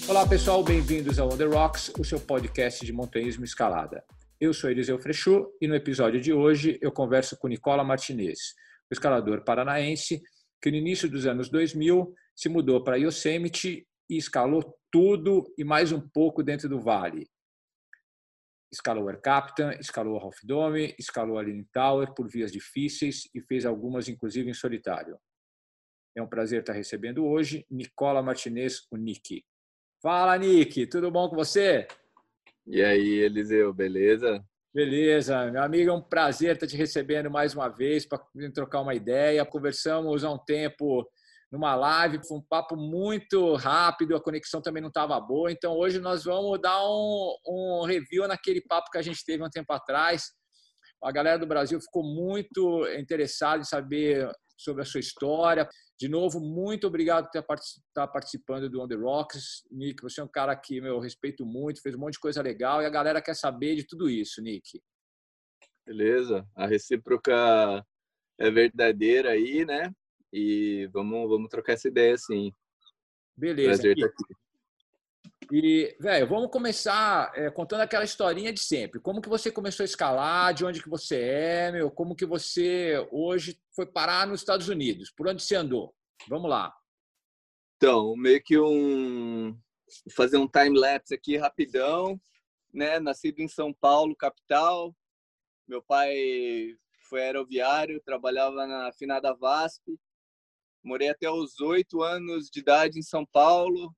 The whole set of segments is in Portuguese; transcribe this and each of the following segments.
Olá pessoal, bem-vindos ao On The Rocks, o seu podcast de montanhismo e escalada. Eu sou Eliseu Frechot e no episódio de hoje eu converso com Nicola Martinez, o escalador paranaense que no início dos anos 2000 se mudou para Yosemite e escalou tudo e mais um pouco dentro do vale. Escalou o Air Capitan, escalou a Half Dome, escalou a Leaning Tower por vias difíceis e fez algumas inclusive em solitário. É um prazer estar recebendo hoje Nicola Martinez, o Nick. Fala, Nick, tudo bom com você? E aí, Eliseu, beleza? Beleza, meu amigo, é um prazer estar te recebendo mais uma vez para trocar uma ideia. Conversamos há um tempo numa live, foi um papo muito rápido, a conexão também não estava boa, então hoje nós vamos dar um review naquele papo que a gente teve um tempo atrás. A galera do Brasil ficou muito interessada em saber sobre a sua história. De novo, muito obrigado por estar participando do On The Rocks. Nick, você é um cara que eu respeito muito, fez um monte de coisa legal e a galera quer saber de tudo isso, Nick. Beleza, a recíproca é verdadeira aí, né? E vamos trocar essa ideia, sim. Beleza, Prazer estar Nick. aqui. E, velho, vamos começar contando aquela historinha de sempre. Como que você começou a escalar? De onde que você é, meu? Como que você hoje foi parar nos Estados Unidos? Por onde você andou? Vamos lá. Então, meio que fazer um time-lapse aqui rapidão, né? Nascido em São Paulo, capital. Meu pai foi aeroviário, trabalhava na finada VASP. Morei até os 8 anos de idade em São Paulo.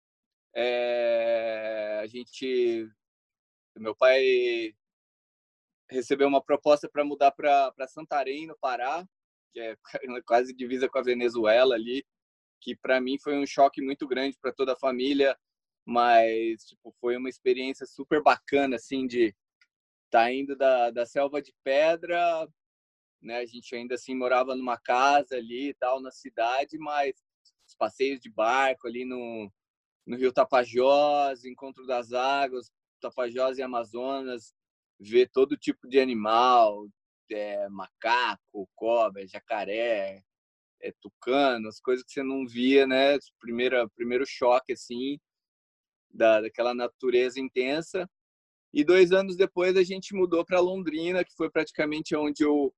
Meu pai recebeu uma proposta para mudar para Santarém, no Pará, que é quase divisa com a Venezuela ali, que para mim foi um choque muito grande para toda a família, mas tipo, foi uma experiência super bacana, assim, de estar indo da selva de pedra, né? A gente ainda assim morava numa casa ali e tal, na cidade, mas os passeios de barco ali no Rio Tapajós, Encontro das Águas, Tapajós e Amazonas, ver todo tipo de animal, macaco, cobra, jacaré, tucano, as coisas que você não via, né? Primeiro choque, assim, daquela natureza intensa. E 2 anos depois a gente mudou para Londrina, que foi praticamente onde eu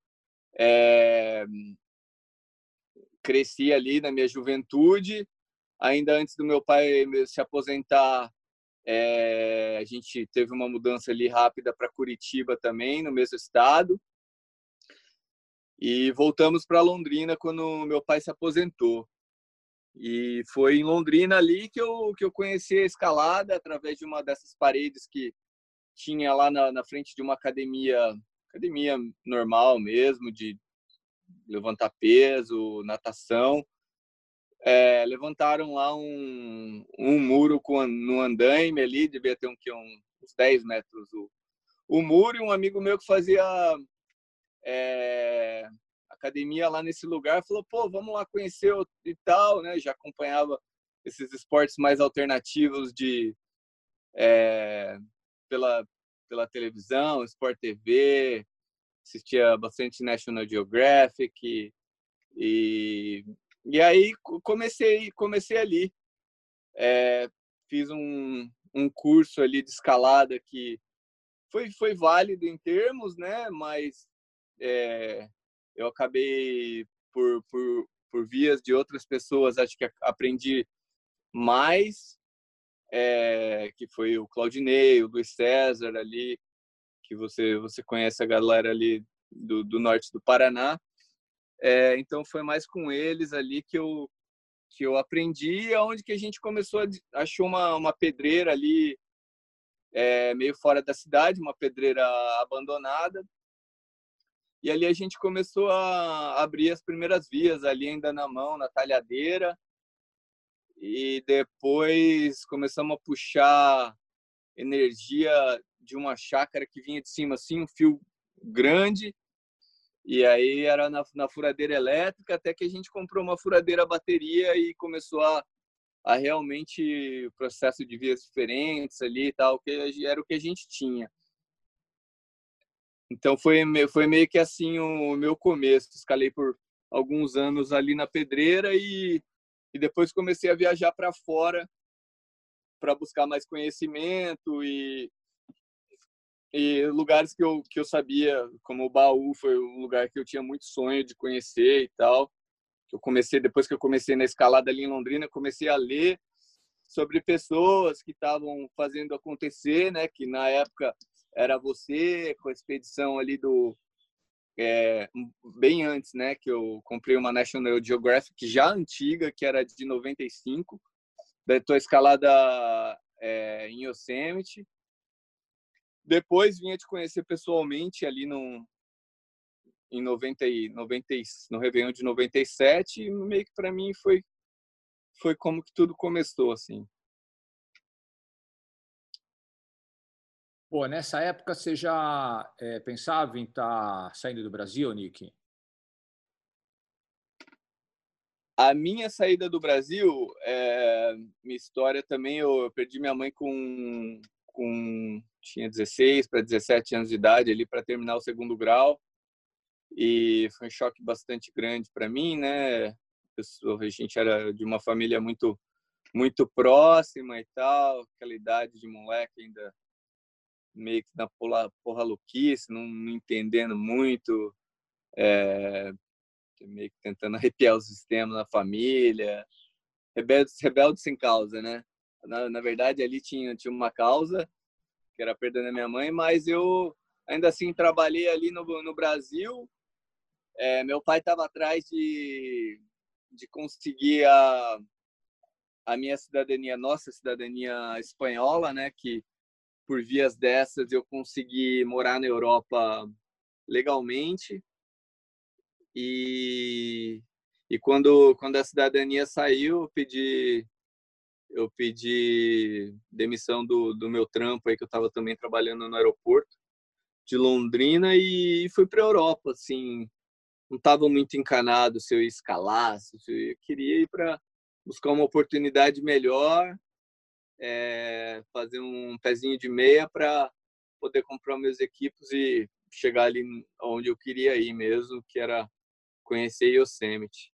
cresci ali na minha juventude. Ainda antes do meu pai se aposentar, a gente teve uma mudança ali rápida para Curitiba também, no mesmo estado. E voltamos para Londrina quando meu pai se aposentou. E foi em Londrina ali que eu conheci a escalada, através de uma dessas paredes que tinha lá na frente de uma academia normal mesmo, de levantar peso, natação. Levantaram lá um muro no andaime ali, devia ter uns 10 metros o muro, e um amigo meu que fazia academia lá nesse lugar falou, pô, vamos lá conhecer e tal, né? Já acompanhava esses esportes mais alternativos pela, pela televisão, Sport TV, assistia bastante National Geographic e aí comecei ali. Fiz um curso ali de escalada que foi válido em termos, né? Mas eu acabei por vias de outras pessoas, acho que aprendi mais, que foi o Claudinei, o Luiz César ali, que você conhece a galera ali do norte do Paraná. Então foi mais com eles ali que eu aprendi, aonde que a gente achou uma pedreira ali, meio fora da cidade, uma pedreira abandonada, e ali a gente começou a abrir as primeiras vias ali ainda na mão, na talhadeira, e depois começamos a puxar energia de uma chácara que vinha de cima, assim, um fio grande, e aí era na furadeira elétrica, até que a gente comprou uma furadeira a bateria e começou a realmente processo de vias diferentes ali e tal, que era o que a gente tinha. Então foi meio que assim o meu começo. Escalei por alguns anos ali na pedreira e depois comecei a viajar para fora para buscar mais conhecimento e lugares que eu sabia, como o Baú foi um lugar que eu tinha muito sonho de conhecer e tal. Depois que eu comecei na escalada ali em Londrina, comecei a ler sobre pessoas que estavam fazendo acontecer, né? Que na época era você, com a expedição ali bem antes, né? Que eu comprei uma National Geographic já antiga, que era de 95. Daí tô escalada em Yosemite. Depois vinha te conhecer pessoalmente ali em 90, no Réveillon de 97, e meio que para mim foi como que tudo começou, assim. Pô, nessa época você já pensava em estar saindo do Brasil, Nick? A minha saída do Brasil, minha história também, eu perdi minha mãe tinha 16 para 17 anos de idade ali para terminar o segundo grau, e foi um choque bastante grande para mim, né? A gente era de uma família muito muito próxima e tal, aquela idade de moleque ainda meio que na porra louquice, não entendendo muito, meio que tentando arrepiar o sistema na família, rebelde sem causa, né? Na verdade, ali tinha uma causa, que era a perda da minha mãe, mas eu ainda assim trabalhei ali no Brasil. Meu pai estava atrás de conseguir a minha cidadania, nossa cidadania espanhola, né? Que por vias dessas eu consegui morar na Europa legalmente. E quando a cidadania saiu, eu pedi demissão do meu trampo aí, que eu estava também trabalhando no aeroporto de Londrina, e fui para a Europa, assim. Não estava muito encanado se eu ia escalar, se eu queria ir para buscar uma oportunidade melhor, fazer um pezinho de meia para poder comprar meus equipos e chegar ali onde eu queria ir mesmo, que era conhecer Yosemite.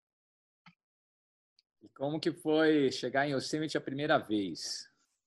E como que foi chegar em Yosemite a primeira vez?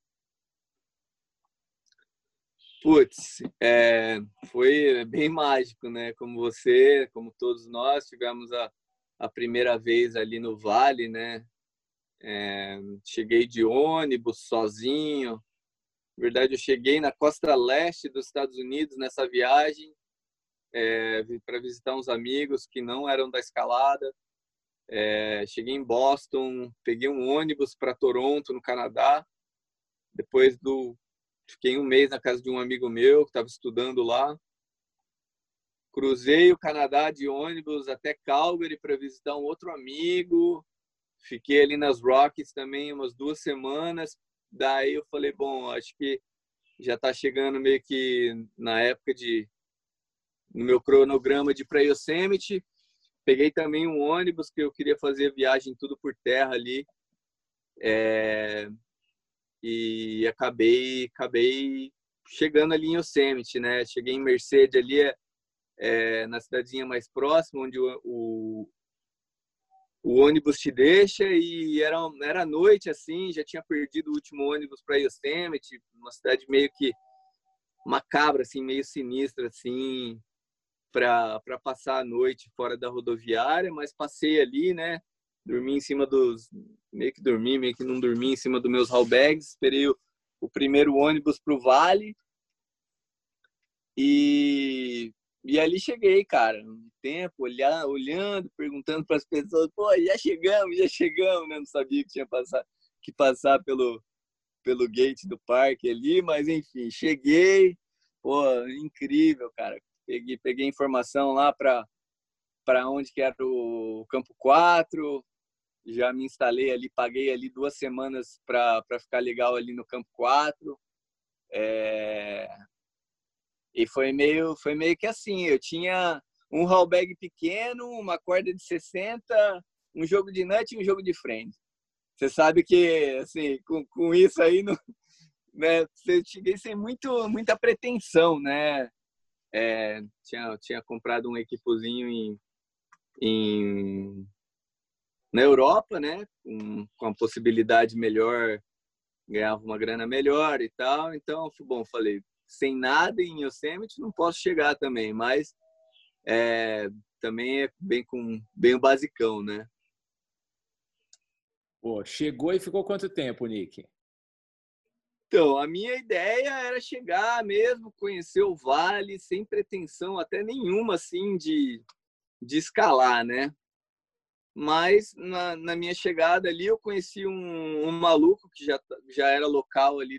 Putz, foi bem mágico, né? Como você, como todos nós, tivemos a primeira vez ali no Vale, né? Cheguei de ônibus sozinho. Na verdade, eu cheguei na costa leste dos Estados Unidos nessa viagem, para visitar uns amigos que não eram da escalada. Cheguei em Boston, peguei um ônibus para Toronto, no Canadá. Fiquei um mês na casa de um amigo meu que estava estudando lá. Cruzei o Canadá de ônibus até Calgary para visitar um outro amigo. Fiquei ali nas Rockies também umas 2 semanas. Daí eu falei, bom, acho que já está chegando meio que na época no meu cronograma de ir para Yosemite. Peguei também um ônibus, que eu queria fazer a viagem tudo por terra ali. E acabei chegando ali em Yosemite, né? Cheguei em Merced ali, na cidadezinha mais próxima, onde o ônibus te deixa, e era noite, assim, já tinha perdido o último ônibus para Yosemite, uma cidade meio que macabra, assim, meio sinistra, assim, para passar a noite fora da rodoviária, mas passei ali, né? Dormi em cima meio que não dormi em cima dos meus hall bags, esperei o primeiro ônibus para o Vale, e ali cheguei, cara, um tempo, olhando, perguntando para as pessoas, pô, já chegamos, né? Não sabia que tinha que passar pelo gate do parque ali, mas enfim, cheguei, pô, incrível, cara. Peguei informação lá para onde que era o Campo 4, já me instalei ali, paguei ali 2 semanas para ficar legal ali no Campo 4. E foi meio que assim, eu tinha um hall bag pequeno, uma corda de 60, um jogo de nut e um jogo de friend. Você sabe que, assim, com isso aí, não, né, eu cheguei sem muita pretensão, né? Tinha comprado um equipozinho na Europa, né? Com a possibilidade melhor ganhava uma grana melhor e tal. Então, bom, falei, sem nada em Yosemite não posso chegar também, mas também é bem o basicão, né? Pô, chegou e ficou quanto tempo, Nick? Então, a minha ideia era chegar mesmo, conhecer o vale, sem pretensão até nenhuma, assim, de escalar, né? Mas na minha chegada ali, eu conheci um maluco que já era local ali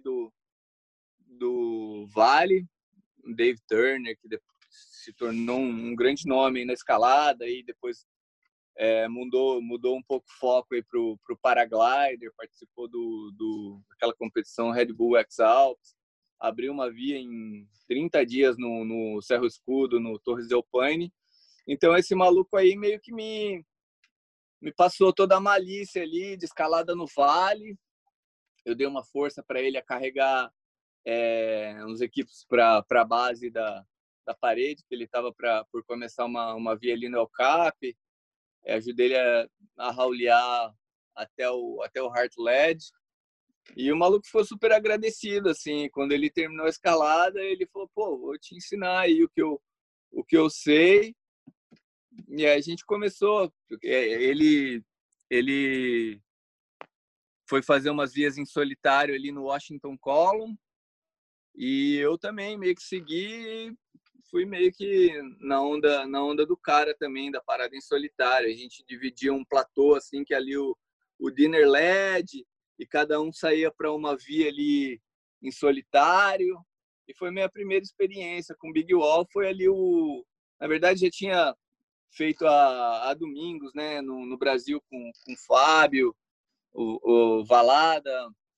do vale, o Dave Turner, que se tornou um grande nome na escalada e depois mudou um pouco o foco aí pro paraglider, participou daquela competição Red Bull X Alps, abriu uma via em 30 dias no Cerro Escudo, no Torres del Paine. Então esse maluco aí meio que me passou toda a malícia ali de escalada no vale. Eu dei uma força para ele a carregar uns equipes para a base da parede, que ele estava por começar uma via ali no El Cap. Ajudei ele a raulear até o Heartland. E o maluco foi super agradecido, assim, quando ele terminou a escalada, ele falou, pô, vou te ensinar aí o que eu sei. E aí a gente começou, ele foi fazer umas vias em solitário ali no Washington Column, e eu também meio que segui, fui meio que na onda do cara também, da parada em solitário. A gente dividia um platô, assim, que ali o Dinner Led, e cada um saía para uma via ali em solitário. E foi minha primeira experiência com Big Wall. Foi ali na verdade, já tinha feito a Domingos, né, no Brasil com o Fábio, o Valada,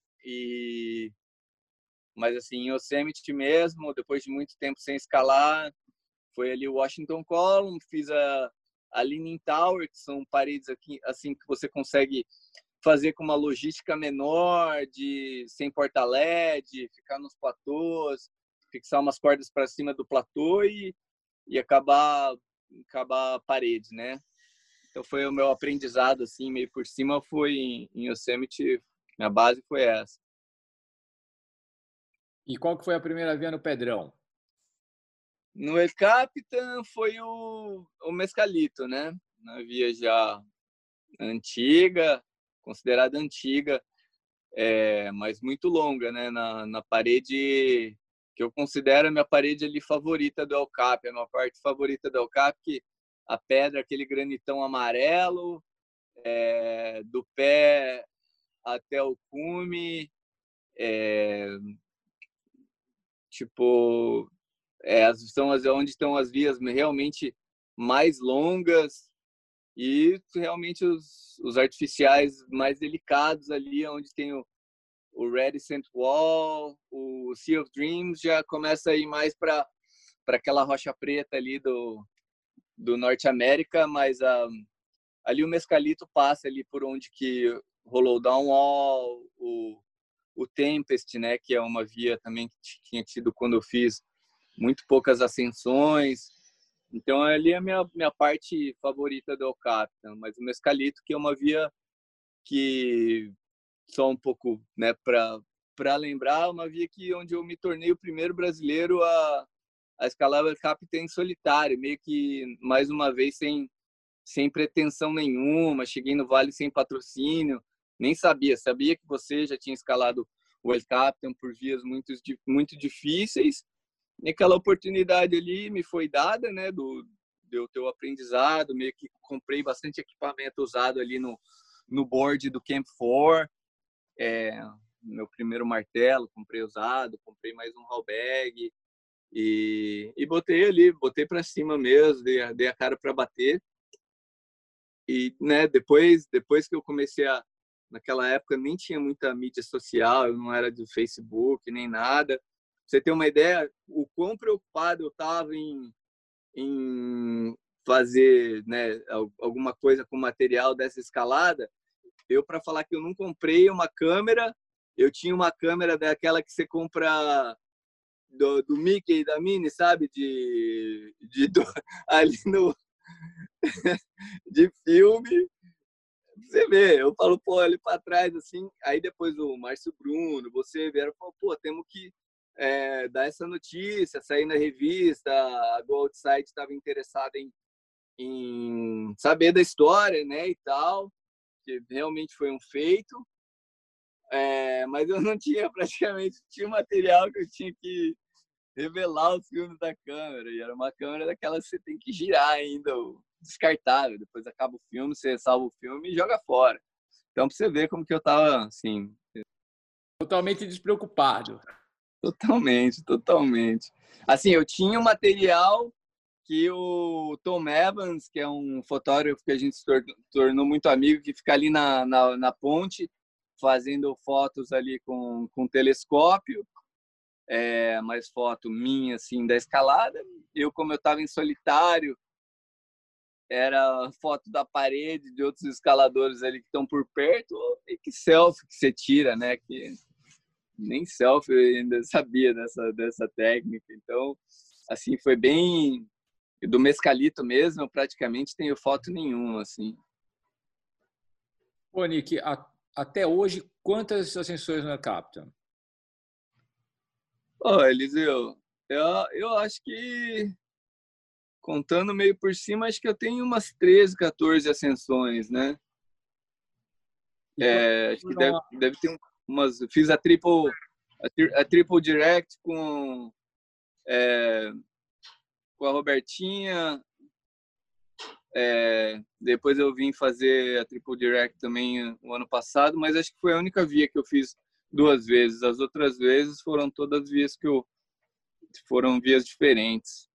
mas assim, em Yosemite mesmo, depois de muito tempo sem escalar, foi ali o Washington Column, fiz a Leaning Tower, que são paredes aqui, assim, que você consegue fazer com uma logística menor, sem porta-LED, ficar nos platôs, fixar umas cordas para cima do platô e acabar a parede, né? Então foi o meu aprendizado, assim, meio por cima, foi em Yosemite, minha base foi essa. E qual que foi a primeira via no Pedrão? No El Capitan foi o Mescalito, né? Uma via já antiga, considerada antiga, mas muito longa, né? Na parede que eu considero a minha parede ali favorita do El Cap, a minha parte favorita do El Cap, que a pedra, aquele granitão amarelo, do pé até o cume, tipo, são onde estão as vias realmente mais longas e realmente os artificiais mais delicados ali, onde tem o Reticent Wall, o Sea of Dreams, já começa a ir mais para aquela rocha preta ali do Norte América, mas ali o Mescalito passa ali por onde que rolou o Downwall, o Tempest, né, que é uma via também que tinha tido quando eu fiz muito poucas ascensões. Então ali é a minha parte favorita do El Capitan, mas o Mescalito, que é uma via que só um pouco, né, para lembrar, uma via que onde eu me tornei o primeiro brasileiro a escalar o El Capitan em solitário, meio que mais uma vez sem pretensão nenhuma, cheguei no vale sem patrocínio, nem sabia que você já tinha escalado o El Capitan por vias muito difíceis. E aquela oportunidade ali me foi dada, né, de eu ter o aprendizado, meio que comprei bastante equipamento usado ali no board do Camp 4, meu primeiro martelo, comprei usado, comprei mais um hall bag e botei para cima mesmo, dei a cara para bater. E, né, depois que eu comecei naquela época nem tinha muita mídia social, eu não era do Facebook nem nada. Pra você ter uma ideia, o quão preocupado eu estava em fazer, né, alguma coisa com material dessa escalada, para falar que eu não comprei uma câmera, eu tinha uma câmera daquela que você compra do Mickey e da Minnie, sabe? Ali no de filme, Você vê, eu falo, pô, ali para trás, assim, aí depois o Márcio Bruno, você vieram e falou, pô, temos que dar essa notícia, sair na revista, a Go Outside estava interessada em saber da história, né, e tal, que realmente foi um feito, mas eu não tinha praticamente, tinha material que eu tinha que revelar os filmes da câmera, e era uma câmera daquela que você tem que girar ainda, descartável, depois acaba o filme, você salva o filme e joga fora. Então, pra você ver como que eu tava, assim... Totalmente despreocupado. Totalmente. Assim, eu tinha um material que o Tom Evans, que é um fotógrafo que a gente se tornou muito amigo, que fica ali na ponte, fazendo fotos ali com telescópio, mais foto minha, assim, da escalada. Eu, como eu estava em solitário, era foto da parede de outros escaladores ali que estão por perto, e que selfie que você tira, né? Que nem selfie eu ainda sabia dessa técnica. Então, assim, foi bem... Do Mescalito mesmo, eu praticamente tenho foto nenhuma, assim. Ô, Nick, até hoje, quantas ascensões na Captain? Eliseu, eu acho que, contando meio por cima, acho que eu tenho umas 13, 14 ascensões, né? Acho que deve ter umas... Fiz a triple direct com a Robertinha. Depois eu vim fazer a triple direct também o ano passado, mas acho que foi a única via que eu fiz 2 vezes. As outras vezes foram todas vias foram vias diferentes.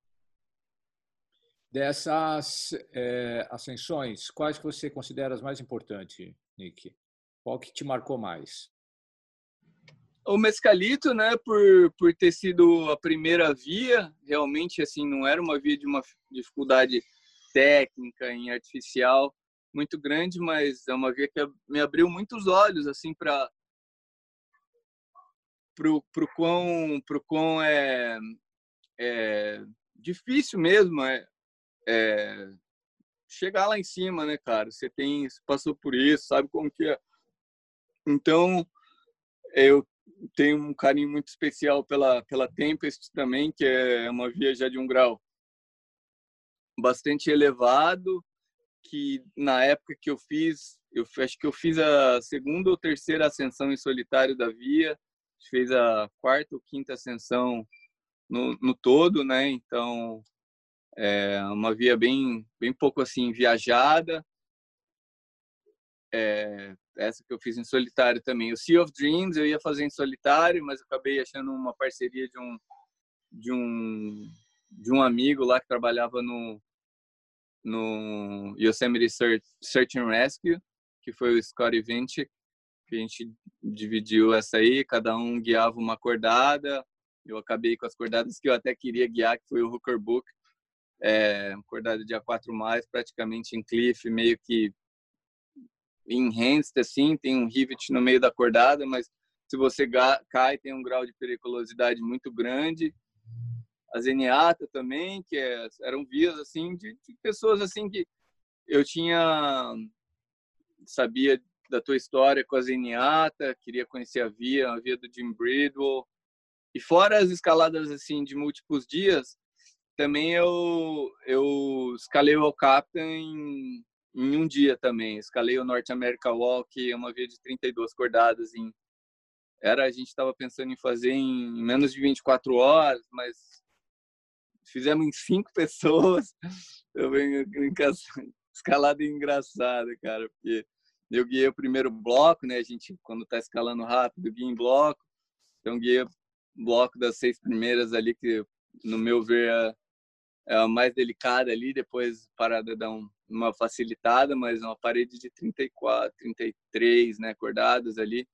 Dessas ascensões, quais que você considera as mais importantes, Nick? Qual que te marcou mais? O Mescalito, né, por ter sido a primeira via, realmente assim não era uma via de uma dificuldade técnica em artificial muito grande, mas é uma via que me abriu muitos olhos assim para pro quão é difícil mesmo chegar lá em cima, né, cara? Você passou por isso, sabe como que é. Então, eu tenho um carinho muito especial pela Tempest também, que é uma via já de um grau bastante elevado, que na época que eu acho que eu fiz a segunda ou terceira ascensão em solitário da via, fez a quarta ou quinta ascensão no todo, né? Então, é uma via bem pouco assim viajada. Essa que eu fiz em solitário também. O Sea of Dreams eu ia fazer em solitário, mas acabei achando uma parceria de um amigo lá que trabalhava no Yosemite Search and Rescue, que foi o Scotty Vinci, que a gente dividiu essa aí, cada um guiava uma cordada. Eu acabei com as cordadas que eu até queria guiar, que foi o Hooker Book, cordada de A4+, praticamente em cliff, meio que enhanced, assim, tem um rivet no meio da cordada, mas se você cai, tem um grau de periculosidade muito grande. A Zenyatta também, que eram vias, assim, de pessoas, assim, que eu sabia da tua história com a Zenyatta, queria conhecer a via do Jim Bridwell. E fora as escaladas, assim, de múltiplos dias, também eu escalei o Captain em um dia também. Escalei o North America Wall, que é uma via de 32 cordadas. A gente estava pensando em fazer em menos de 24 horas, mas fizemos em 5 pessoas. Escalada engraçada, cara, porque eu guiei o primeiro bloco, né? A gente, quando tá escalando rápido, guia em bloco. Então, guiei o bloco das 6 primeiras ali, que, no meu ver, é a mais delicada ali. Depois, parada dá uma facilitada, mas uma parede de 34, 33, né, cordadas ali.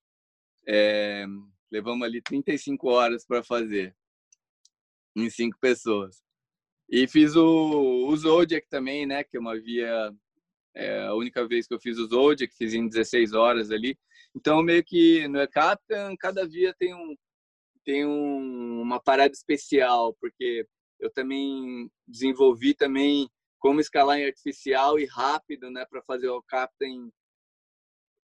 Levamos ali 35 horas para fazer, em 5 pessoas. E fiz o Zodiac também, né, que é uma via... a única vez que eu fiz o Zodiac, fiz em 16 horas ali. Então, meio que no Captain, cada via tem uma parada especial, porque eu também desenvolvi também como escalar em artificial e rápido, né, para fazer o Captain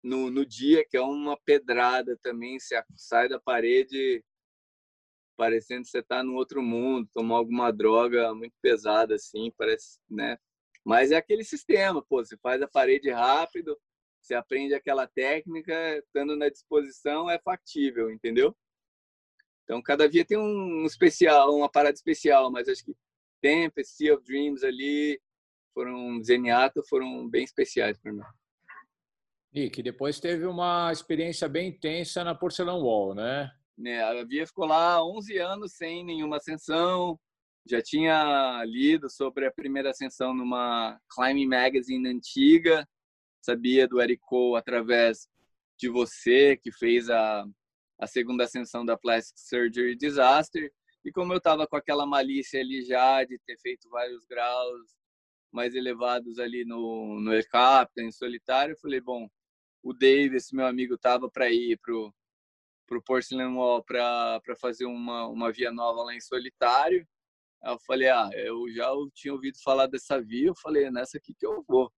no dia, que é uma pedrada também, você sai da parede parecendo que você está no outro mundo, tomar alguma droga muito pesada, assim, parece, né? Mas é aquele sistema, pô, você faz a parede rápido, você aprende aquela técnica, estando na disposição, é factível, entendeu? Então, cada dia tem um especial, uma parada especial, mas acho que Tempest, Sea of Dreams ali, Zenyatta foram bem especiais para mim. E que depois teve uma experiência bem intensa na Porcelain Wall, né? A Bia ficou lá 11 anos sem nenhuma ascensão, já tinha lido sobre a primeira ascensão numa Climbing Magazine antiga, sabia do Eric Cole através de você, que fez a segunda ascensão da Plastic Surgery Disaster, e como eu estava com aquela malícia ali já de ter feito vários graus mais elevados ali no Air Captain, em solitário, eu falei, bom, o Dave, esse meu amigo, estava para ir pro Porcelain Wall para fazer uma via nova lá em solitário. Aí eu falei, eu já tinha ouvido falar dessa via, eu falei, é nessa aqui que eu vou.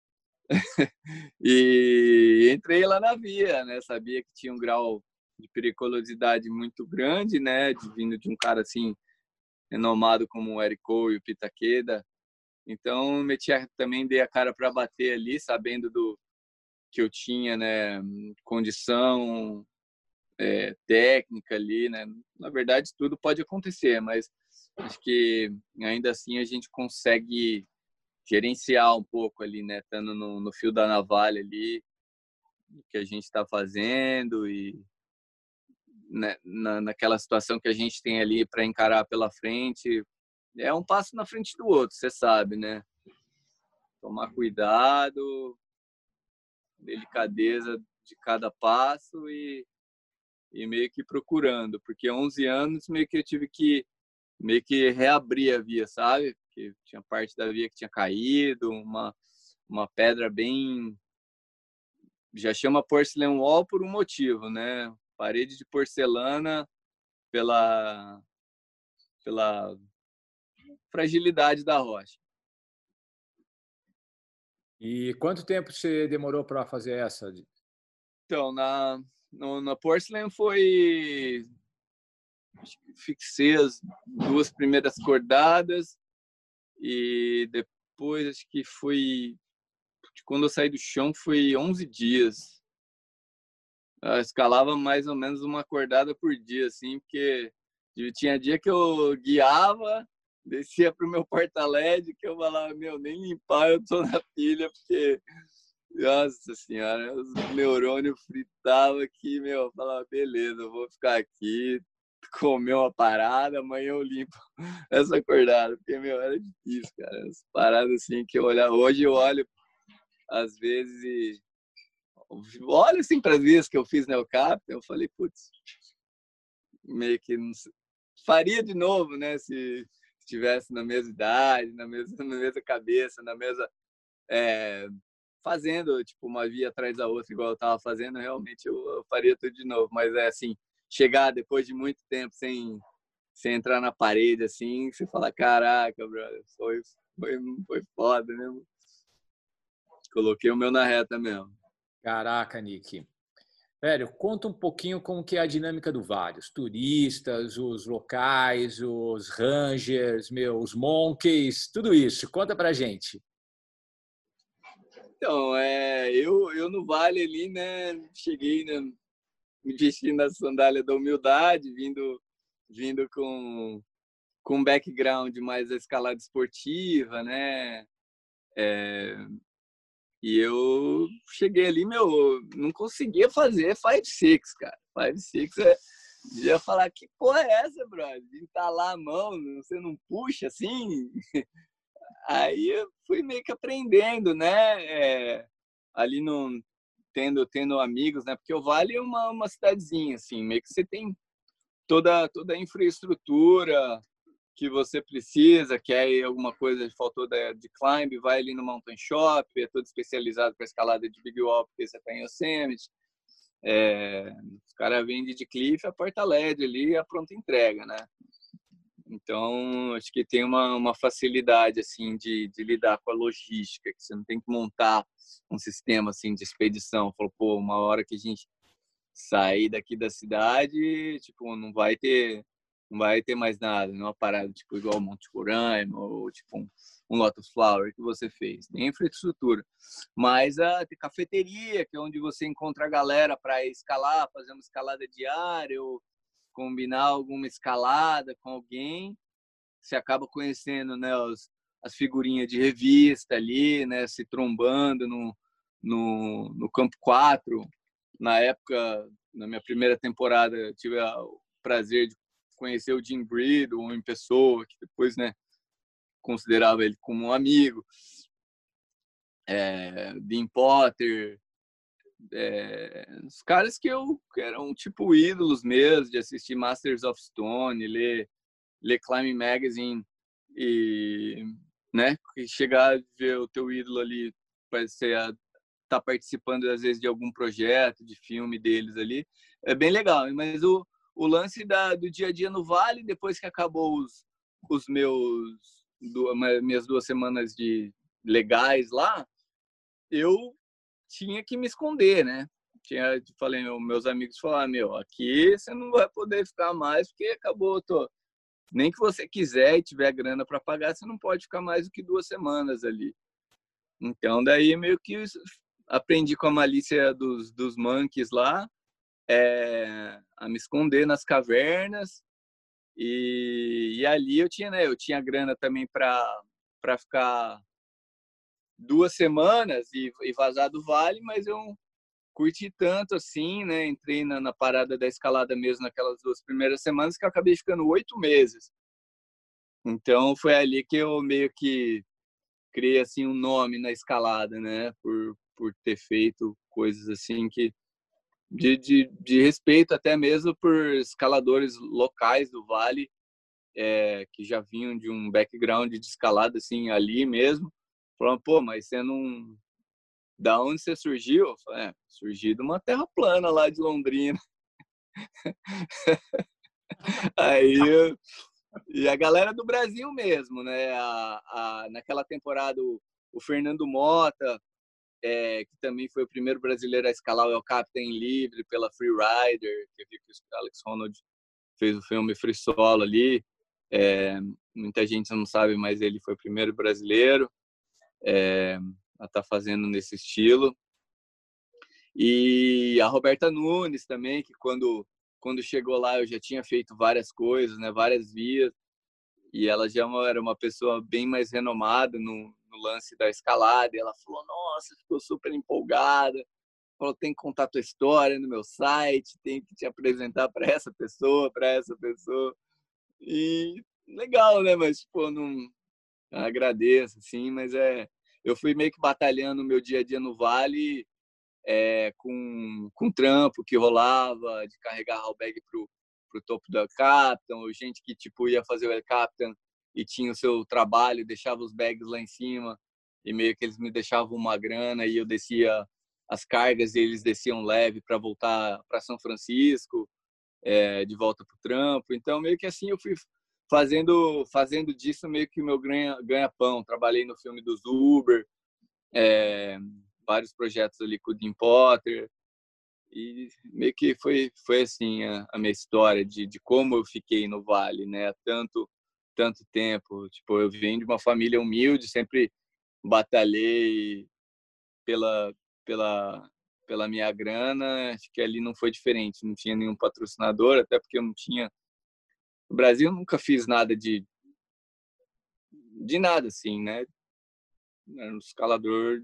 E entrei lá na via, né? Sabia que tinha um grau de periculosidade muito grande, né? Vindo de um cara assim renomado como o Eric Cole e o Pitaqueda. Então, também dei a cara para bater ali, sabendo que eu tinha, né, condição técnica ali, né? Na verdade, tudo pode acontecer, mas acho que ainda assim a gente consegue gerenciar um pouco ali, né? Estando no fio da navalha ali, o que a gente está fazendo e né, naquela situação que a gente tem ali para encarar pela frente. É um passo na frente do outro, você sabe, né? Tomar cuidado, delicadeza de cada passo e meio que procurando, porque 11 anos meio que eu tive que meio que reabrir a via, sabe? Porque tinha parte da via que tinha caído, uma pedra bem... Já chama Porcelain Wall por um motivo, né? Parede de porcelana pela fragilidade da rocha. E quanto tempo você demorou para fazer essa? Então, na Porcelain foi... Fixei as 2 primeiras cordadas e depois acho que foi... Quando eu saí do chão foi 11 dias. Eu escalava mais ou menos uma cordada por dia, assim, porque tinha dia que eu guiava, descia pro meu porta-LED, que eu falava, meu, nem limpar eu tô na pilha, porque, nossa senhora, os neurônios fritavam aqui, meu, eu falava, beleza, eu vou ficar aqui, comer uma parada, amanhã eu limpo essa cordada, porque, meu, era difícil, cara, as paradas assim que eu olhava, hoje eu olho às vezes e olha assim para as vezes que eu fiz Neocap, eu falei, putz, meio que não sei, faria de novo, né? Se estivesse na mesma idade, na mesma cabeça, na mesma fazendo tipo uma via atrás da outra, igual eu estava fazendo, realmente eu faria tudo de novo. Mas é assim, chegar depois de muito tempo sem entrar na parede, assim, você fala, caraca, brother, foi foda, né? Coloquei o meu na reta mesmo. Caraca, Nick. Velho, conta um pouquinho como que é a dinâmica do Vale. Os turistas, os locais, os rangers, os monkeys, tudo isso. Conta pra gente. Então, eu no Vale ali, né, cheguei, né, me vestindo na sandália da humildade, vindo com um background mais da escalada esportiva, né, e eu cheguei ali, meu, não conseguia fazer 5-6, cara. 5-6 ia falar, que porra é essa, brother? De entalar a mão, você não puxa assim? Aí eu fui meio que aprendendo, né? Ali tendo amigos, né? Porque o Vale é uma cidadezinha, assim, meio que você tem toda a infraestrutura que você precisa, quer alguma coisa, faltou de climb, vai ali no Mountain Shop, é todo especializado para escalada de Big Wall, porque você está em Yosemite. Os caras vendem de Cliff a porta LED ali, a pronta entrega, né? Então, acho que tem uma facilidade assim de lidar com a logística, que você não tem que montar um sistema assim de expedição. Falou, pô, uma hora que a gente sair daqui da cidade, tipo, não vai ter mais nada, não é uma parada tipo igual o Monte Roraima ou tipo um Lotus Flower que você fez. Tem infraestrutura, mas tem cafeteria, que é onde você encontra a galera para escalar, fazer uma escalada diária ou combinar alguma escalada com alguém. Você acaba conhecendo, né, as figurinhas de revista ali, né, se trombando no Campo 4. Na época, na minha primeira temporada, eu tive o prazer de conhecer o Jim Bridle em pessoa, que depois, né, considerava ele como um amigo. Dean Potter, os caras que eram tipo ídolos mesmo, de assistir Masters of Stone, ler Climb Magazine e, né, chegar a ver o teu ídolo ali, parecer tá participando às vezes de algum projeto, de filme deles ali, é bem legal. Mas o lance do dia a dia no Vale, depois que acabou os minhas 2 semanas de legais lá, eu tinha que me esconder, né? Falei, meus amigos falaram, aqui você não vai poder ficar mais porque acabou, nem que você quiser e tiver grana para pagar, você não pode ficar mais do que 2 semanas ali. Então, daí meio que aprendi com a malícia dos monkeys lá, a me esconder nas cavernas. E ali eu tinha grana também para ficar 2 semanas e vazar do vale, mas eu curti tanto assim, né? Entrei na parada da escalada mesmo naquelas 2 primeiras semanas que eu acabei ficando 8 meses. Então foi ali que eu meio que criei assim um nome na escalada, né? Por ter feito coisas assim que de respeito até mesmo por escaladores locais do Vale, que já vinham de um background de escalada assim ali mesmo, falando, pô, mas você não, da onde você surgiu? Eu falei, surgi de uma terra plana lá de Londrina. Aí e a galera do Brasil mesmo, né? Naquela temporada o Fernando Mota, que também foi o primeiro brasileiro a escalar o El Capitan livre pela Freerider, que eu vi que o Alex Honnold fez o filme Free Solo ali. Muita gente não sabe, mas ele foi o primeiro brasileiro a estar fazendo nesse estilo. E a Roberta Nunes também, que quando chegou lá eu já tinha feito várias coisas, né, várias vias, e ela já era uma pessoa bem mais renomada no lance da escalada, e ela falou, nossa, ficou super empolgada, falou, tem que contar a tua história no meu site, tem que te apresentar para essa pessoa, e legal, né, mas tipo, não agradeço, assim, mas eu fui meio que batalhando o meu dia a dia no Vale, com trampo que rolava, de carregar a bag pro topo do El Capitan, ou gente que tipo ia fazer o El Capitan e tinha o seu trabalho, deixava os bags lá em cima, e meio que eles me deixavam uma grana e eu descia as cargas e eles desciam leve para voltar para São Francisco, de volta pro trampo. Então meio que assim eu fui fazendo disso meio que o meu ganha-pão. Trabalhei no filme dos Uber, vários projetos ali com o Dean Potter, e meio que foi assim a minha história de como eu fiquei no Vale, né, há tanto tempo. Tipo, eu vim de uma família humilde, sempre batalhei pela pela pela minha grana. Acho que ali não foi diferente, não tinha nenhum patrocinador, até porque eu não tinha, no Brasil eu nunca fiz nada de nada assim, né, era um escalador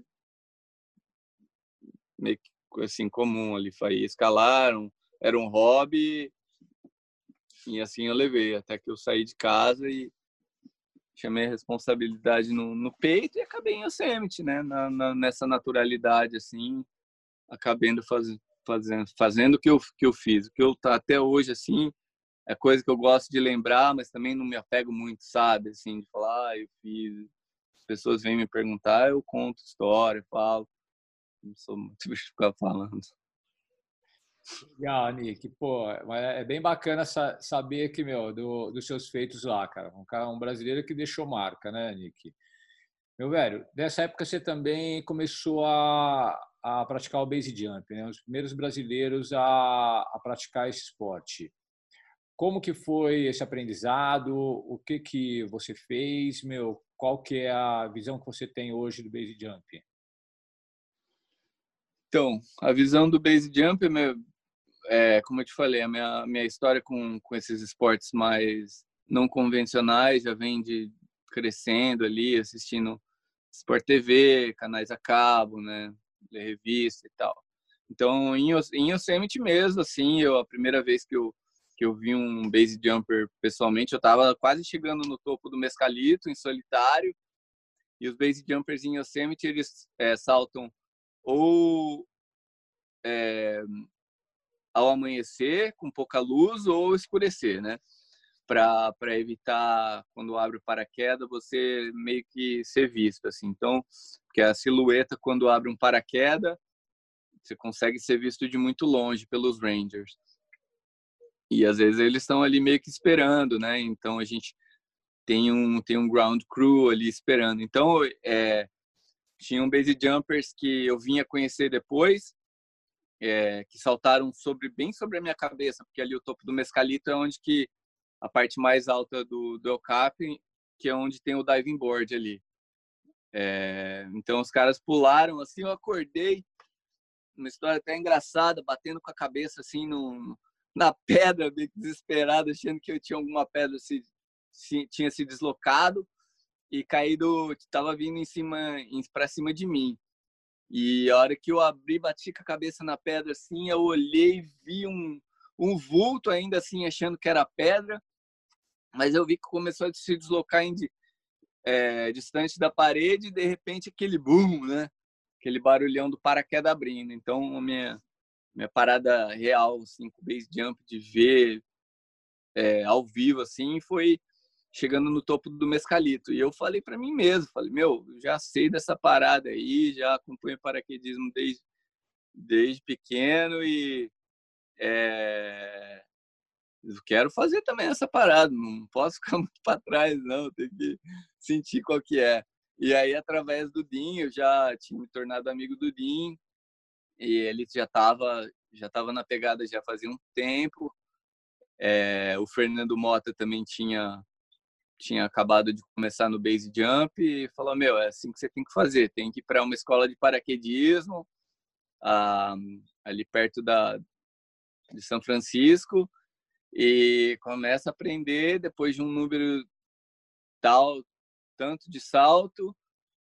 meio que assim comum ali, escalaram, era um hobby, e assim eu levei até que eu saí de casa e chamei a responsabilidade no peito e acabei em Yosemite, né? Nessa naturalidade assim, acabando fazendo o que eu fiz, o que eu tá até hoje assim, é coisa que eu gosto de lembrar, mas também não me apego muito, sabe, assim, de falar, eu fiz. As pessoas vêm me perguntar, eu conto história, falo, não sou muito de ficar falando. Legal, Nick. Pô, é bem bacana saber que, dos seus feitos lá, cara. Um brasileiro que deixou marca, né, Nick? Meu velho, nessa época você também começou a praticar o base jump, né? Os primeiros brasileiros a praticar esse esporte. Como que foi esse aprendizado? O que que você fez, meu? Qual que é a visão que você tem hoje do base jump? Então, a visão do base jump, como eu te falei, a minha história com esses esportes mais não convencionais já vem de crescendo ali, assistindo Sport TV, canais a cabo, né? Ler revista e tal. Então, em Yosemite mesmo, assim, a primeira vez que eu vi um base jumper pessoalmente, eu estava quase chegando no topo do Mescalito, em solitário, e os base jumpers em Yosemite, eles saltam ou ao amanhecer, com pouca luz, ou escurecer, né? Para evitar, quando abre o paraquedas, você meio que ser visto, assim. Então, porque a silhueta, quando abre um paraquedas, você consegue ser visto de muito longe pelos Rangers. E às vezes eles estão ali meio que esperando, né? Então a gente tem um ground crew ali esperando. Então tinham base jumpers que eu vinha conhecer depois, que saltaram bem sobre a minha cabeça, porque ali o topo do Mescalito é onde que a parte mais alta do El Cap, que é onde tem o diving board ali. Então os caras pularam assim, eu acordei, uma história até engraçada, batendo com a cabeça assim na pedra, meio desesperado, achando que eu tinha alguma pedra tinha se deslocado e caído, estava vindo para cima de mim. E a hora que eu abri, bati com a cabeça na pedra assim, eu olhei, vi um vulto ainda assim, achando que era pedra, mas eu vi que começou a se deslocar distante da parede e de repente aquele boom, né? Aquele barulhão do paraquedas abrindo. Então, minha parada real, assim, com base jump, de ver ao vivo, assim, foi chegando no topo do Mescalito. E eu falei para mim mesmo, falei, já sei dessa parada aí, já acompanho paraquedismo desde pequeno e eu quero fazer também essa parada, não posso ficar muito para trás, não, tem que sentir qual que é. E aí, através do Dinho, eu já tinha me tornado amigo do Dinho, e ele já tava na pegada já fazia um tempo. O Fernando Mota também tinha acabado de começar no base jump e falou, é assim que você tem que fazer, tem que ir para uma escola de paraquedismo, ali perto de São Francisco, e começa a aprender depois de um número tanto de salto,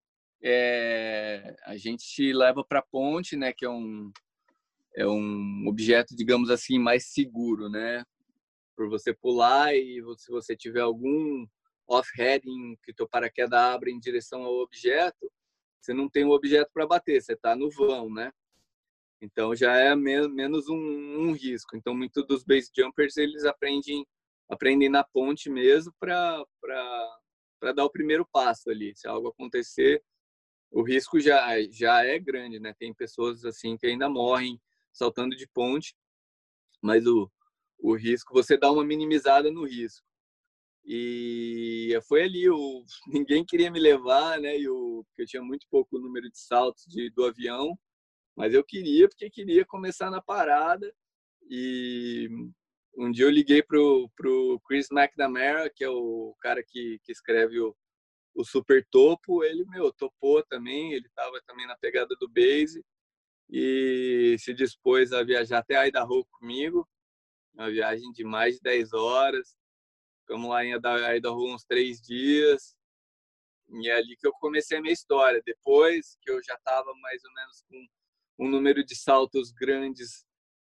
a gente te leva para a ponte, né, que é um objeto, digamos assim, mais seguro, né, por você pular e se você tiver algum off-heading, que teu paraquedas abre em direção ao objeto, você não tem o objeto para bater, você está no vão, né? Então já é menos um risco. Então muitos dos base jumpers eles aprendem na ponte mesmo para dar o primeiro passo ali. Se algo acontecer, o risco já é grande, né? Tem pessoas assim que ainda morrem saltando de ponte, mas o risco, você dá uma minimizada no risco. E foi ali, ninguém queria me levar, né? Porque eu tinha muito pouco número de saltos do avião, mas eu queria, porque queria começar na parada. E um dia eu liguei pro Chris McNamara, que é o cara que escreve o Super Topo. Ele, topou também, ele estava também na pegada do base e se dispôs a viajar até Idaho comigo, uma viagem de mais de 10 horas. Ficamos lá em Idaho uns 3 dias. E é ali que eu comecei a minha história. Depois que eu já estava mais ou menos com um número de saltos grandes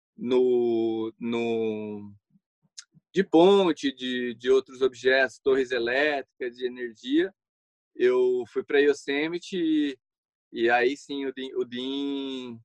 de ponte, de outros objetos, torres elétricas, de energia, eu fui para Yosemite e aí sim o Dean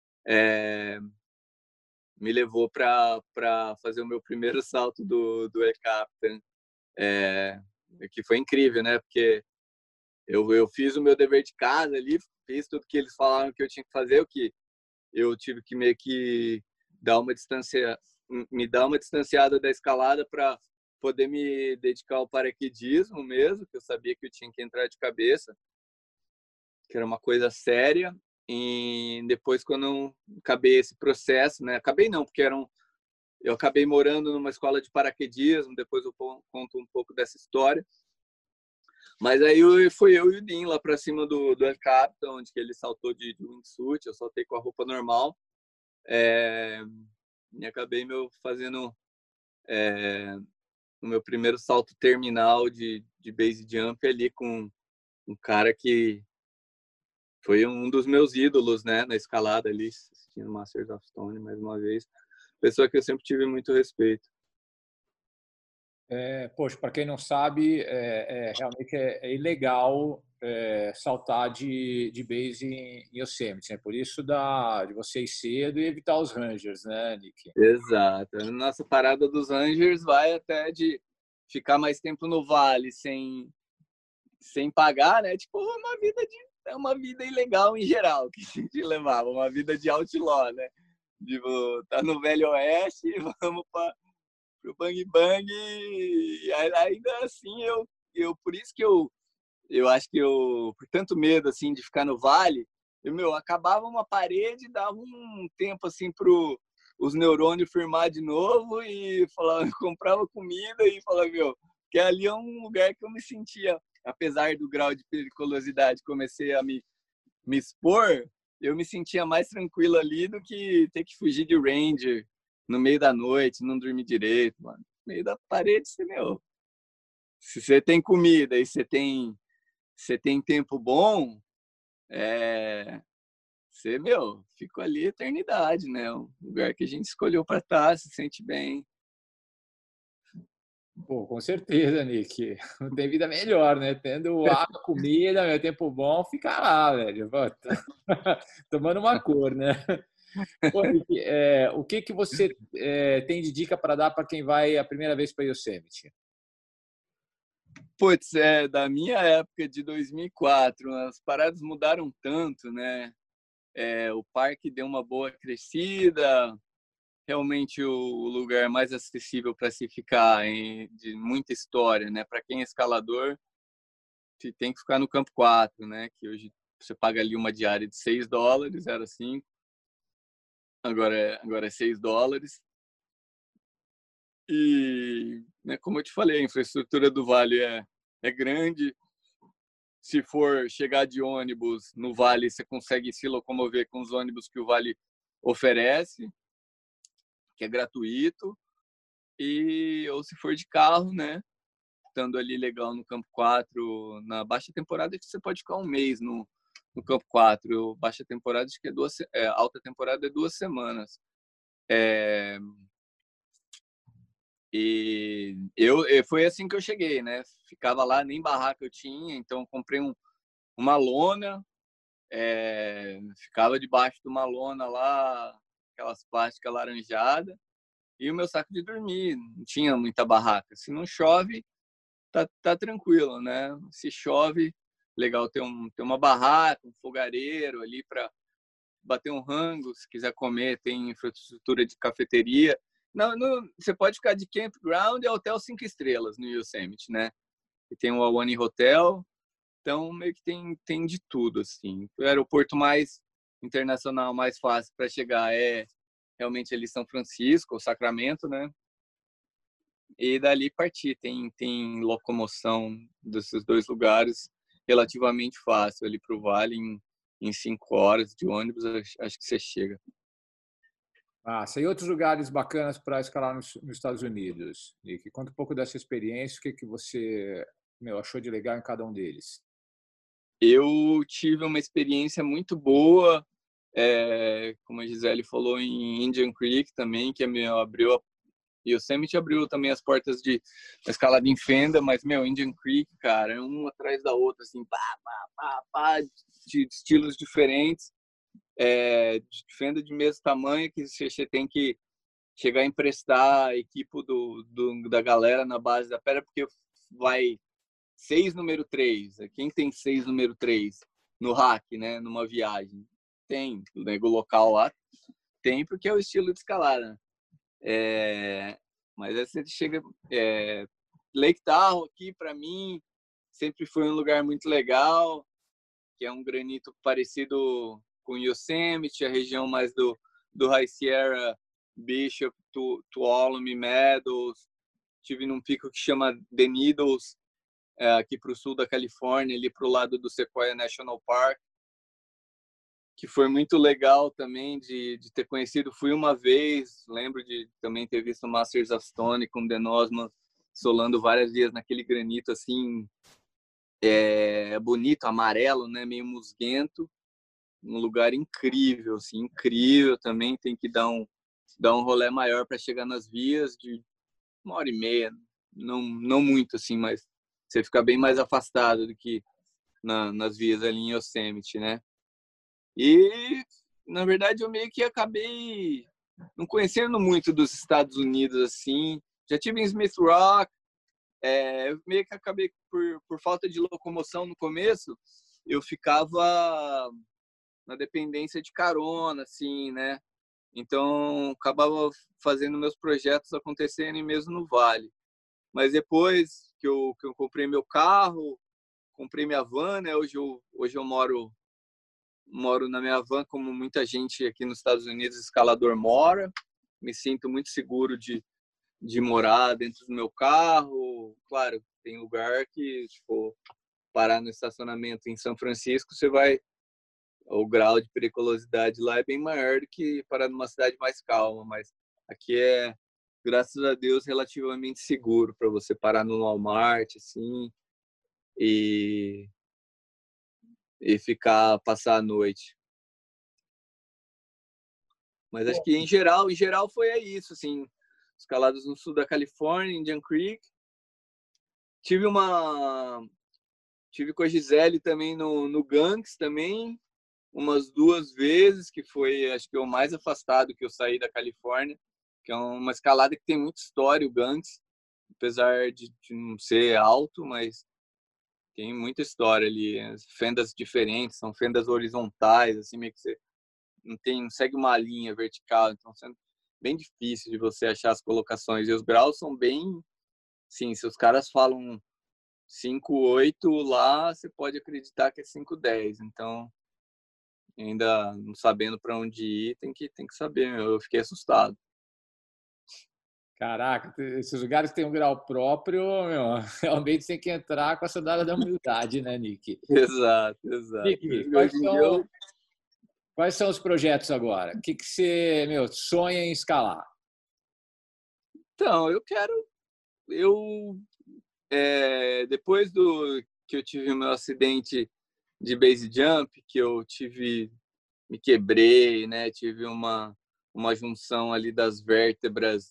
me levou para fazer o meu primeiro salto do E-Captain, que foi incrível, né? Porque eu fiz o meu dever de casa ali, fiz tudo que eles falaram que eu tinha que fazer, o que eu tive que meio que me dá uma distanciada da escalada para poder me dedicar ao paraquedismo mesmo, que eu sabia que eu tinha que entrar de cabeça, que era uma coisa séria. E depois, quando eu acabei esse processo, né? Acabei não, porque eu acabei morando numa escola de paraquedismo, depois eu conto um pouco dessa história. Mas aí fui eu e o Din lá para cima do El Capitan, onde que ele saltou de wingsuit, eu saltei com a roupa normal. E acabei fazendo o meu primeiro salto terminal de base jump ali com um cara que foi um dos meus ídolos, né, na escalada ali, assistindo Masters of Stone mais uma vez. Pessoa que eu sempre tive muito respeito. Poxa, para quem não sabe, realmente é ilegal saltar de base em Yosemite, né? Por isso de você ir cedo e evitar os rangers, né, Nick? Exato. A nossa parada dos rangers vai até de ficar mais tempo no vale sem pagar, né? Tipo, é uma vida ilegal em geral que a gente levava, uma vida de outlaw, né? Tipo, tá no Velho Oeste, vamos para o Bang Bang. E ainda assim, por isso que eu acho que por tanto medo assim de ficar no vale, acabava uma parede, dava um tempo assim os neurônios firmar de novo e falava, comprava comida e falava, que ali é um lugar que eu me sentia, apesar do grau de periculosidade, comecei a me expor, eu me sentia mais tranquilo ali do que ter que fugir de ranger no meio da noite, não dormir direito, mano. No meio da parede, se você tem comida e você tem tempo bom, você, fica ali a eternidade, né? Um lugar que a gente escolheu para estar, se sente bem. Pô, com certeza, Nick. Não tem vida melhor, né? Tendo água, comida, meu tempo bom, fica lá, velho. Tomando uma cor, né? Pô, Nick, o que você tem de dica para dar para quem vai a primeira vez para Yosemite? Putz, da minha época de 2004, as paradas mudaram tanto, né? O parque deu uma boa crescida, realmente o lugar mais acessível para se ficar, de muita história, né? Para quem é escalador, tem que ficar no Campo 4, né? Que hoje você paga ali uma diária de $6, era 5, agora é $6. E, né, como eu te falei, a infraestrutura do Vale é grande. Se for chegar de ônibus no Vale, você consegue se locomover com os ônibus que o Vale oferece, que é gratuito. Ou se for de carro, né? Estando ali legal no Campo 4, na baixa temporada, que você pode ficar um mês no Campo 4. Baixa temporada, acho que alta temporada é 2 semanas. E foi assim que eu cheguei, né? Ficava lá, nem barraca eu tinha, então comprei uma lona, ficava debaixo de uma lona lá, aquelas plásticas laranjadas, e o meu saco de dormir, não tinha muita barraca. Se não chove, tá tranquilo, né? Se chove, legal ter uma barraca, um fogareiro ali para bater um rango, se quiser comer, tem infraestrutura de cafeteria. Não, você pode ficar de campground e hotel 5 estrelas no Yosemite, né? E tem o Ahwahnee Hotel, então meio que tem de tudo, assim. O aeroporto mais internacional, mais fácil para chegar é realmente ali São Francisco, ou Sacramento, né? E dali partir. Tem locomoção desses dois lugares relativamente fácil ali para o Vale, em 5 horas de ônibus, acho que você chega. E outros lugares bacanas para escalar nos Estados Unidos? Nick, conta um pouco dessa experiência, o que você achou de legal em cada um deles? Eu tive uma experiência muito boa, como a Gisele falou, em Indian Creek também, que abriu Yosemite abriu também as portas de escalada em fenda, mas, Indian Creek, cara, é uma atrás da outra, assim, de estilos diferentes, de fenda de mesmo tamanho, que você tem que chegar a emprestar a equipe da galera na base da pedra, porque vai 6 número 3. Quem tem 6 número 3 no hack, né, numa viagem? Tem, o local lá tem, porque é o estilo de escalada. Mas aí você chega... Lake Tahoe aqui, para mim, sempre foi um lugar muito legal, que é um granito parecido com Yosemite, a região mais do High Sierra, Bishop, Tuolumne Meadows. Tive num pico que chama The Needles, aqui para o sul da Califórnia, ali para o lado do Sequoia National Park, que foi muito legal também de ter conhecido. Fui uma vez, lembro de também ter visto Masters of Stone com Dan Osman solando várias vezes naquele granito assim, bonito, amarelo, né, meio musguento, um lugar incrível, assim, incrível também. Tem que dar um rolê maior para chegar nas vias, de 1h30, não muito assim, mas você fica bem mais afastado do que nas vias ali em Yosemite, né? E, na verdade, eu meio que acabei não conhecendo muito dos Estados Unidos, assim. Já tive em Smith Rock, eu meio que acabei, por falta de locomoção no começo, eu ficava na dependência de carona, assim, né? Então, acabava fazendo meus projetos acontecerem mesmo no Vale. Mas depois que eu comprei meu carro, comprei minha van, né? Hoje eu moro na minha van, como muita gente aqui nos Estados Unidos, escalador mora. Me sinto muito seguro de morar dentro do meu carro. Claro, tem lugar que, tipo, parar no estacionamento em São Francisco, o grau de periculosidade lá é bem maior do que parar numa cidade mais calma, mas aqui graças a Deus, relativamente seguro para você parar no Walmart, assim, e passar a noite. Mas acho que em geral foi isso, assim, escaladas no sul da Califórnia, Indian Creek. Tive com a Gisele também no Gangs também, umas 2 vezes, que foi, acho que o mais afastado que eu saí da Califórnia, que é uma escalada que tem muita história, o Gangs, apesar de não ser alto, mas tem muita história ali, fendas diferentes, são fendas horizontais, assim, meio que você não segue uma linha vertical, então é bem difícil de você achar as colocações, e os graus são bem, sim, se os caras falam 5,8 lá, você pode acreditar que é 5,10, então ainda não sabendo para onde ir, tem que saber, eu fiquei assustado. Caraca, esses lugares têm um grau próprio, meu, realmente tem que entrar com a sandália da humildade, né, Nick? Exato. Nick, Hoje em dia quais são os projetos agora? O que você, sonha em escalar? Então, depois que eu tive o meu acidente de base jump, que eu me quebrei, né? Tive uma junção ali das vértebras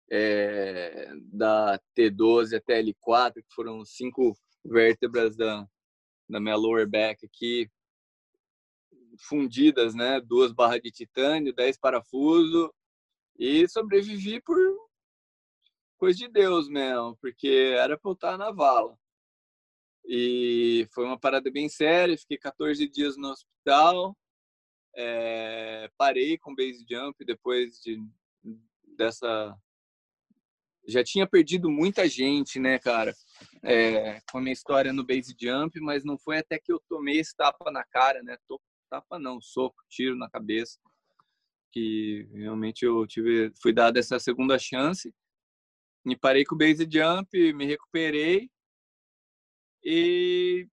da T12 até L4, que foram 5 vértebras da minha lower back aqui, fundidas, né? 2 barras de titânio, 10 parafusos, e sobrevivi por coisa de Deus mesmo, porque era para eu estar na vala. E foi uma parada bem séria, fiquei 14 dias no hospital, parei com base jump depois dessa... Já tinha perdido muita gente, né, cara, com a minha história no base jump, mas não foi até que eu tomei esse tapa na cara, né, tapa não, soco, tiro na cabeça, que realmente fui dado essa segunda chance, me parei com o base jump, me recuperei, e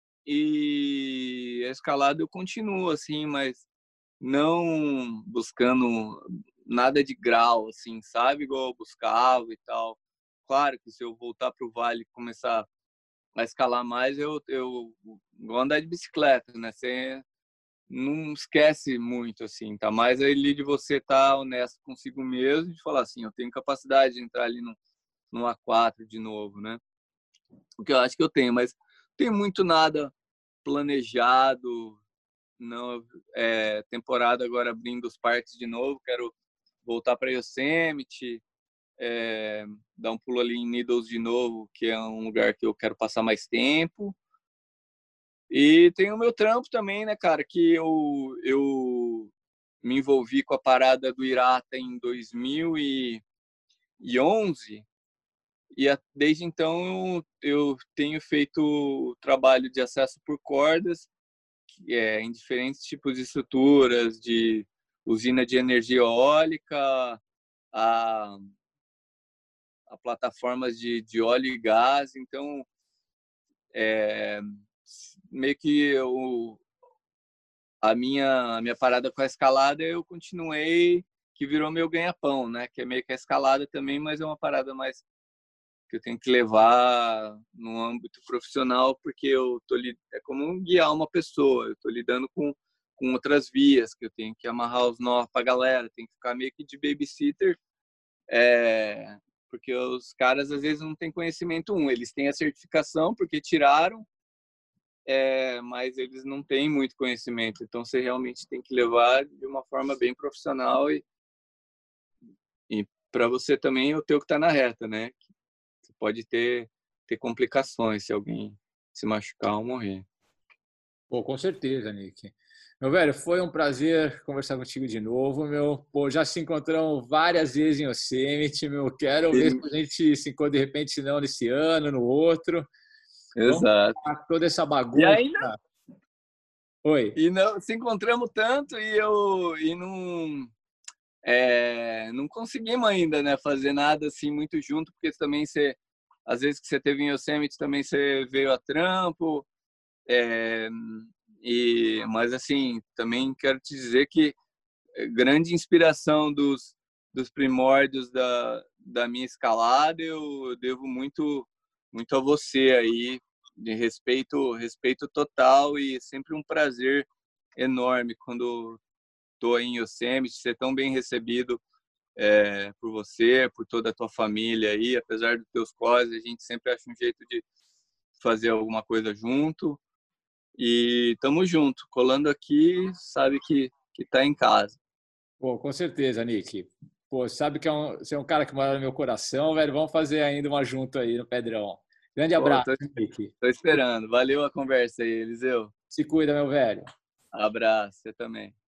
a escalada eu continuo, assim, mas não buscando nada de grau, assim, sabe? Igual eu buscava e tal. Claro que se eu voltar para o Vale e começar a escalar mais, eu vou andar de bicicleta, né? Você não esquece muito, assim, tá? Mais ali de você estar honesto consigo mesmo, de falar assim, eu tenho capacidade de entrar ali no A4 de novo, né? O que eu acho que eu tenho, mas não tem muito nada planejado, não. Temporada agora abrindo os parques de novo, quero voltar para Yosemite, dar um pulo ali em Needles de novo, que é um lugar que eu quero passar mais tempo. E tem o meu trampo também, né, cara, que eu me envolvi com a parada do Irata em 2011 e desde então eu tenho feito trabalho de acesso por cordas, em diferentes tipos de estruturas, de usina de energia eólica, a plataformas de óleo e gás. Então, meio que a minha parada com a escalada eu continuei, que virou meu ganha-pão, né? Que é meio que a escalada também, mas é uma parada mais que eu tenho que levar no âmbito profissional, porque é como guiar uma pessoa, eu estou lidando com outras vias, que eu tenho que amarrar os nós para a galera, tem que ficar meio que de babysitter, porque os caras às vezes não têm conhecimento eles têm a certificação porque tiraram, mas eles não têm muito conhecimento, então você realmente tem que levar de uma forma bem profissional e para você também o teu que está na reta, né? Você pode ter complicações se alguém se machucar ou morrer. Pô, com certeza, Nick. Meu velho, foi um prazer conversar contigo de novo, meu. Pô, já se encontramos várias vezes em Yosemite, meu. Quero ver se a gente se encontra de repente, se não nesse ano, no outro. Vamos Exato. falar toda essa E bagunça. ainda Oi. e não se encontramos tanto e não conseguimos ainda, né, fazer nada assim muito junto, porque também às vezes que você teve em Yosemite também você veio a trampo, mas assim também quero te dizer que grande inspiração dos primórdios da minha escalada eu devo muito a você aí, de respeito total, e sempre um prazer enorme quando estou em Yosemite, ser tão bem recebido por você, por toda a tua família aí, apesar dos teus corres, a gente sempre acha um jeito de fazer alguma coisa junto, e tamo junto, colando aqui, sabe que tá em casa. Pô, com certeza, Nick. Pô, sabe que você é um cara que mora no meu coração, velho. Vamos fazer ainda uma junto aí no Pedrão. Grande Pô, abraço, Nick. tô esperando. Valeu a conversa aí, Eliseu. Se cuida, meu velho. Abraço, você também.